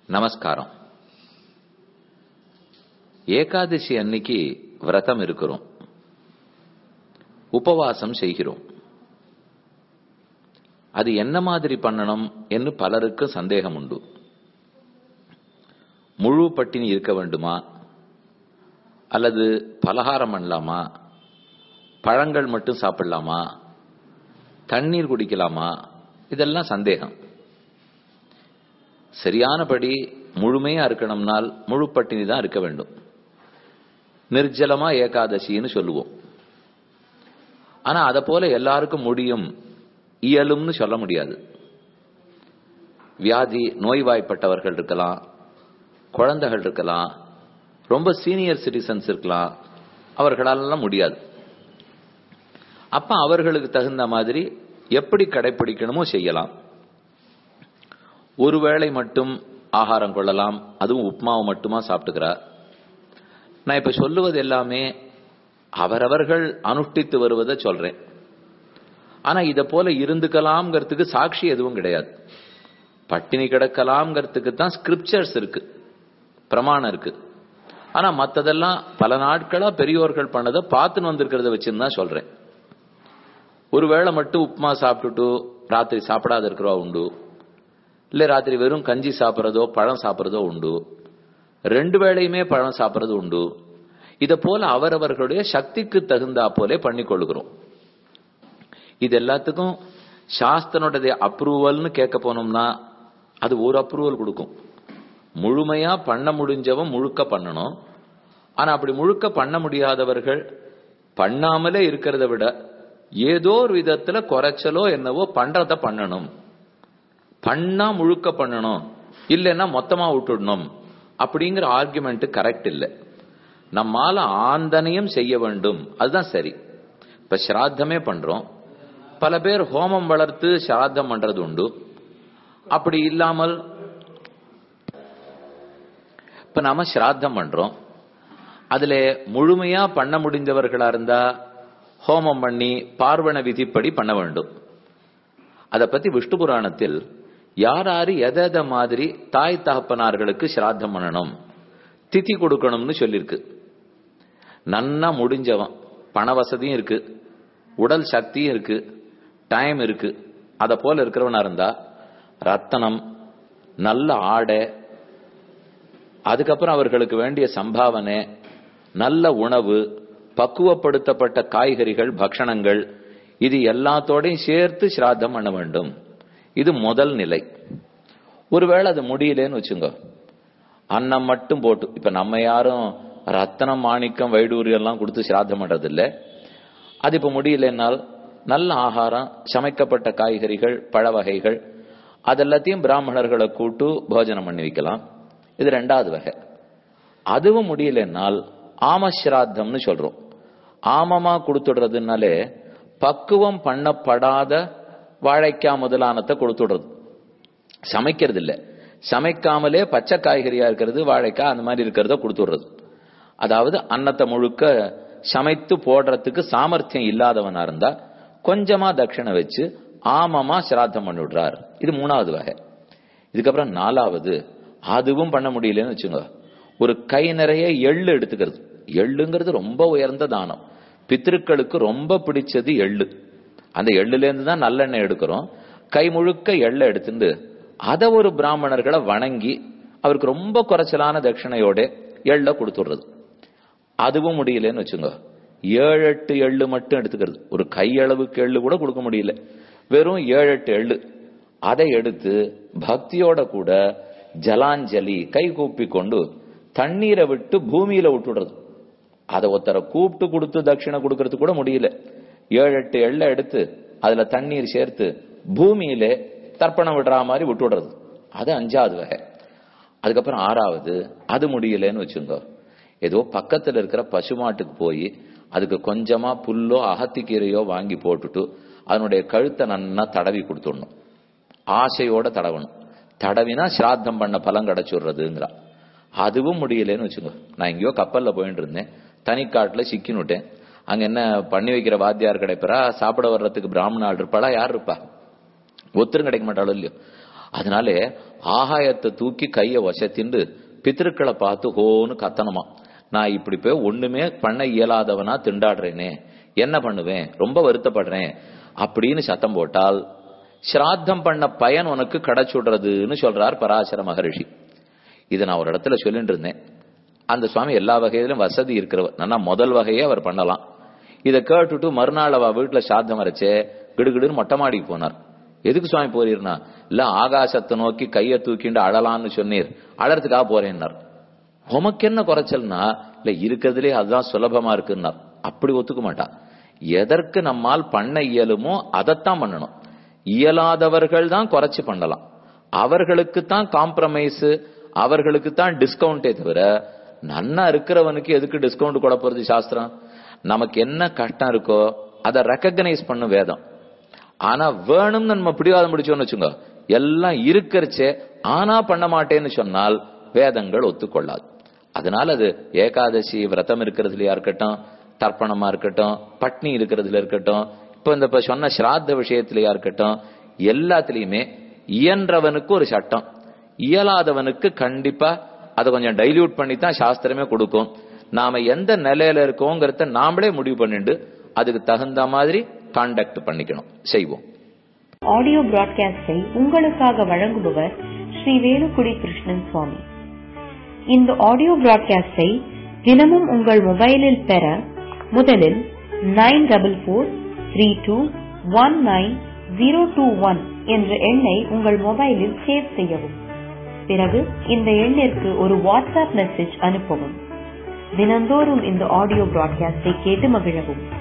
நமஸ்காரம். ஏகாதசி அன்னைக்கு விரதம் இருக்கிறோம், உபவாசம் செய்கிறோம். அது என்ன மாதிரி பண்ணணும் என்று பலருக்கு சந்தேகம் உண்டு. முழு பட்டினி இருக்க வேண்டுமா, அல்லது பலகாரம் பண்ணலாமா, பழங்கள் மட்டும் சாப்பிடலாமா, தண்ணீர் குடிக்கலாமா, இதெல்லாம் சந்தேகம். சரியானபடி முழுமையா இருக்கணும்னால் முழு பட்டினி தான் இருக்க வேண்டும். நிர்ஜலமா ஏகாதசின்னு சொல்லுவோம். ஆனா அத போல எல்லாருக்கும் முடியும், இயலும்னு சொல்ல முடியாது. வியாதி நோய்வாய்ப்பட்டவர்கள் இருக்கலாம், குழந்தைகள் இருக்கலாம், ரொம்ப சீனியர் சிட்டிசன்ஸ் இருக்கலாம், அவர்களாலெல்லாம் முடியாது. அப்ப அவர்களுக்கு தகுந்த மாதிரி எப்படி கடைபிடிக்கணுமோ செய்யலாம். ஒருவேளை மட்டும் ஆகாரம் கொள்ளலாம், அதுவும் உப்மாவை மட்டுமா சாப்பிட்டுக்கிறார். நான் இப்ப சொல்லுவது எல்லாமே அவரவர்கள் அனுஷ்டித்து வருவதை சொல்றேன். ஆனா இத போல இருந்துக்கலாம்ங்கிறதுக்கு சாட்சி எதுவும் கிடையாது. பட்டினி கிடக்கலாம்ங்கிறதுக்கு தான் ஸ்கிரிப்சர்ஸ் இருக்கு, பிரமாணம் இருக்கு. ஆனா மத்ததெல்லாம் பல நாட்களா பெரியோர்கள் பண்ணதை பார்த்துன்னு வந்திருக்கிறத வச்சுன்னு தான் சொல்றேன். ஒருவேளை மட்டும் உப்மா சாப்பிட்டுட்டு ராத்திரி சாப்பிடாத இருக்கிறவா உண்டு, இல்ல ராத்திரி வெறும் கஞ்சி சாப்பிட்றதோ பழம் சாப்பிட்றதோ உண்டு, 2 வேளையுமே பழம் சாப்பிட்றது உண்டு. இத போல அவரவர்களுடைய சக்திக்கு தகுந்தா போலே பண்ணிக்கொள்கிறோம். இது எல்லாத்துக்கும் சாஸ்திரனுடைய அப்ரூவல்னு கேட்க போனோம்னா அது ஒரு அப்ரூவல் கொடுக்கும். முழுமையா பண்ண முடிஞ்சவன் முழுக்க பண்ணணும். ஆனா அப்படி முழுக்க பண்ண முடியாதவர்கள் பண்ணாமலே இருக்கிறத விட ஏதோ ஒரு விதத்துல குறைச்சலோ என்னவோ பண்றத பண்ணணும். பண்ணா முழுக்க பண்ணணும், இல்லைன்னா மொத்தமா விட்டுடணும் அப்படிங்கிற ஆர்குமெண்ட் கரெக்ட் இல்லை. நம்மால ஆந்தனையும் செய்ய வேண்டும், அதுதான் சரி. இப்ப சிராத்தமே பண்றோம், பல பேர் ஹோமம் வளர்த்து சிராத்தம் பண்றது உண்டு. அப்படி இல்லாமல் இப்ப நாம சிராத்தம் பண்றோம், அதுல முழுமையா பண்ண முடிந்தவர்களா இருந்தா ஹோமம் பண்ணி பார்வண விதிப்படி பண்ண வேண்டும். அத பத்தி விஷ்ணு புராணத்தில் யார் யாரு எத மாதிரி தாய் தகப்பனார்களுக்கு சிராத்தம் பண்ணணும், திதி கொடுக்கணும்னு சொல்லிருக்கு. நன்னா முடிஞ்சவன், பண வசதியும் இருக்கு, உடல் சக்தியும் இருக்கு, டைம் இருக்கு, அத போல இருக்கிறவனா இருந்தா ரத்தனம், நல்ல ஆடை, அதுக்கப்புறம் அவர்களுக்கு வேண்டிய சம்பாவனை, நல்ல உணவு, பக்குவப்படுத்தப்பட்ட காய்கறிகள், பக்ஷணங்கள், இது எல்லாத்தோடையும் சேர்த்து சிராத்தம் பண்ண வேண்டும். இது முதல் நிலை. ஒருவேளை அது முடியலன்னு வச்சுங்க, அன்னம் மட்டும் போட்டு, இப்ப நம்ம யாரும் ரத்தனம் மாணிக்கம் வைடூரியம் எல்லாம் கொடுத்து சிராத்தம் பண்றது இல்லை. அது இப்ப முடியலன்னால் நல்ல ஆகாரம், சமைக்கப்பட்ட காய்கறிகள், பழ வகைகள், அதெல்லாத்தையும் பிராமணர்களை கூட்டு போஜனம் பண்ணி வைக்கலாம். இது 2வது வகை. அதுவும் முடியலன்னால் ஆமஸ்ராத்தம்னு சொல்றோம். ஆமமா கொடுத்துடுறதுனாலே பக்குவம் பண்ணப்படாத வாழைக்காய் முதலானத்தை கொடுத்துடுறது, சமைக்கிறது இல்லை. சமைக்காமலே பச்சை காய்கறியா இருக்கிறது, வாழைக்காய் அந்த மாதிரி இருக்கிறத கொடுத்துடுறது. அதாவது அன்னத்தை முழுக்க சமைத்து போடுறதுக்கு சாமர்த்தியம் இல்லாதவனா இருந்தா கொஞ்சமா தட்சிணை வச்சு ஆமமா சிராத்தம் பண்ணிவிடுறார். இது 3வது வகை. இதுக்கப்புறம் 4வது, அதுவும் பண்ண முடியலன்னு வச்சுங்க, ஒரு கை நிறைய எள்ளு எடுத்துக்கிறது. எள்ளுங்கிறது ரொம்ப உயர்ந்த தானம். பித்திருக்களுக்கு ரொம்ப பிடிச்சது எள்ளு. அந்த எள்ளுல இருந்து தான் நல்லெண்ணெய் எடுக்கிறோம். கை முழுக்க எள்ளை எடுத்துட்டு அதை ஒரு பிராமணர்களை வணங்கி அவருக்கு ரொம்ப குறைச்சலான தட்சிணையோட எள்ள கொடுத்துடுறது. அதுவும் முடியலன்னு வச்சுங்க, 7-8 எள்ளு மட்டும் எடுத்துக்கிறது. ஒரு கையளவுக்கு எள்ளு கூட கொடுக்க முடியல, வெறும் 7-8 எள்ளு. அதை எடுத்து பக்தியோட கூட ஜலாஞ்சலி கை கூப்பி கொண்டு தண்ணீரை விட்டு பூமியில விட்டுடுறது. அதை ஒருத்தரை கூப்பிட்டு கொடுத்து தட்சிணை கொடுக்கறது கூட முடியல. 7-8 எள்ளை எடுத்து அதுல தண்ணீர் சேர்த்து பூமியிலே தர்ப்பணம் விடுற மாதிரி விட்டுடுறது. அது 5வது வகை. அதுக்கப்புறம் 6வது, அது முடியலன்னு வச்சுங்க, ஏதோ பக்கத்துல இருக்கிற பசுமாட்டுக்கு போய் அதுக்கு கொஞ்சமா புல்லோ அகத்திக்கீரையோ வாங்கி போட்டுட்டு அதனுடைய கழுத்தை நன்னா தடவி கொடுத்துடணும். ஆசையோட தடவணும். தடவினா சிராத்தம் பண்ண பலம் கிடைச்சுடுறதுங்கிறா. அதுவும் முடியலன்னு வச்சுங்க. நான் எங்கேயோ கப்பல்ல போயிட்டு இருந்தேன், தனிக்காட்டுல சிக்கினுட்டேன். அங்க என்ன பண்ணி வைக்கிற வாத்தியார் கிடைப்பா, சாப்பிட வர்றதுக்கு பிராமண ஆள் இருப்பாளா, யார் இருப்பா, ஒருத்தரும் கிடைக்க மாட்டாளோ இல்லையோ. அதனாலே ஆகாயத்தை தூக்கி கைய வசத்திண்டு பித்திருக்களை பார்த்து ஹோன்னு கத்தனமா, நான் இப்படி போய் ஒண்ணுமே பண்ண இயலாதவனா திண்டாடுறேனே, என்ன பண்ணுவேன், ரொம்ப வருத்தப்படுறேன் அப்படின்னு சத்தம் போட்டால் ஸ்ராத்தம் பண்ண பயன் உனக்கு கிடைச்சுடுறதுன்னு சொல்றார் பராசர மகரிஷி. இதை நான் ஒரு இடத்துல சொல்லிட்டு இருந்தேன். அந்த சுவாமி எல்லா வகையிலும் வசதி இருக்கிறவர், நல்லா முதல் வகையே அவர் பண்ணலாம். இதை கேட்டுட்டு மறுநாள் அவ வீட்டுல சாத்தம் வரைச்சே கிடுகிடுன்னு மொட்டை மாடிக்கு போனார். எதுக்கு சுவாமி போறீர்னா, இல்ல ஆகாசத்தை நோக்கி கையை தூக்கிண்டு அழலான்னு சொன்னீர், அழறதுக்காக போறேன்னார். உமக்கு என்ன குறைச்சல்னா, இல்ல இருக்கிறதுலே அதுதான் சுலபமா இருக்குன்னார். அப்படி ஒத்துக்க மாட்டா. எதற்கு நம்மால் பண்ண இயலுமோ அதைத்தான் பண்ணணும். இயலாதவர்கள் தான் குறைச்சு பண்ணலாம், அவர்களுக்கு தான் காம்ப்ரமைஸ், அவர்களுக்கு தான் டிஸ்கவுண்டே தவிர நன்னா இருக்கிறவனுக்கு எதுக்கு டிஸ்கவுண்ட் கொட போறது சாஸ்திரம். நமக்கு என்ன கஷ்டம் இருக்கோ அதை ரெக்கக்னைஸ் பண்ணும் வேதம். ஆனா வேணும்னு நம்ம பிடிவாதம் முடிச்சோம்னு வச்சுங்க, எல்லாம் இருக்கிறச்சே ஆனா பண்ண மாட்டேன்னு சொன்னால் வேதங்கள் ஒத்துக்கொள்ளாது. அதனால அது ஏகாதசி விரதம் இருக்கிறதுலயா இருக்கட்டும், தர்ப்பணமா இருக்கட்டும், பட்னி இருக்கிறதுல இருக்கட்டும், இப்ப இந்த சொன்ன ஸ்ராத்த விஷயத்திலயா இருக்கட்டும், எல்லாத்திலயுமே இயன்றவனுக்கு ஒரு சட்டம், இயலாதவனுக்கு கண்டிப்பா அதை கொஞ்சம் டைல்யூட் பண்ணி தான் சாஸ்திரமே கொடுக்கும். நாம எந்த நிலையில இருக்கோங்கிறத நாமளே முடிவு பண்ணிட்டு அதுக்கு தகுந்த மாதிரி கான்டாக்ட் பண்ணிக்கணும், செய்வோம். ஆடியோ பிராட்காஸ்டை உங்களுக்காக வழங்குபவர் ஸ்ரீ வேலுக்குடி கிருஷ்ணன் சுவாமி. இந்த ஆடியோ பிராட்காஸ்டை தினமும் உங்கள் மொபைலில் பெற முதலில் 9443219021 என்ற எண்ணை உங்கள் மொபைலில் சேவ் செய்யவும். பிறகு இந்த எண்ணிற்கு ஒரு வாட்ஸ்அப் மெசேஜ் அனுப்பவும். தினந்தோறும் இந்த ஆடியோ பிராட்காஸ்டை கேட்டு மகிழவும்.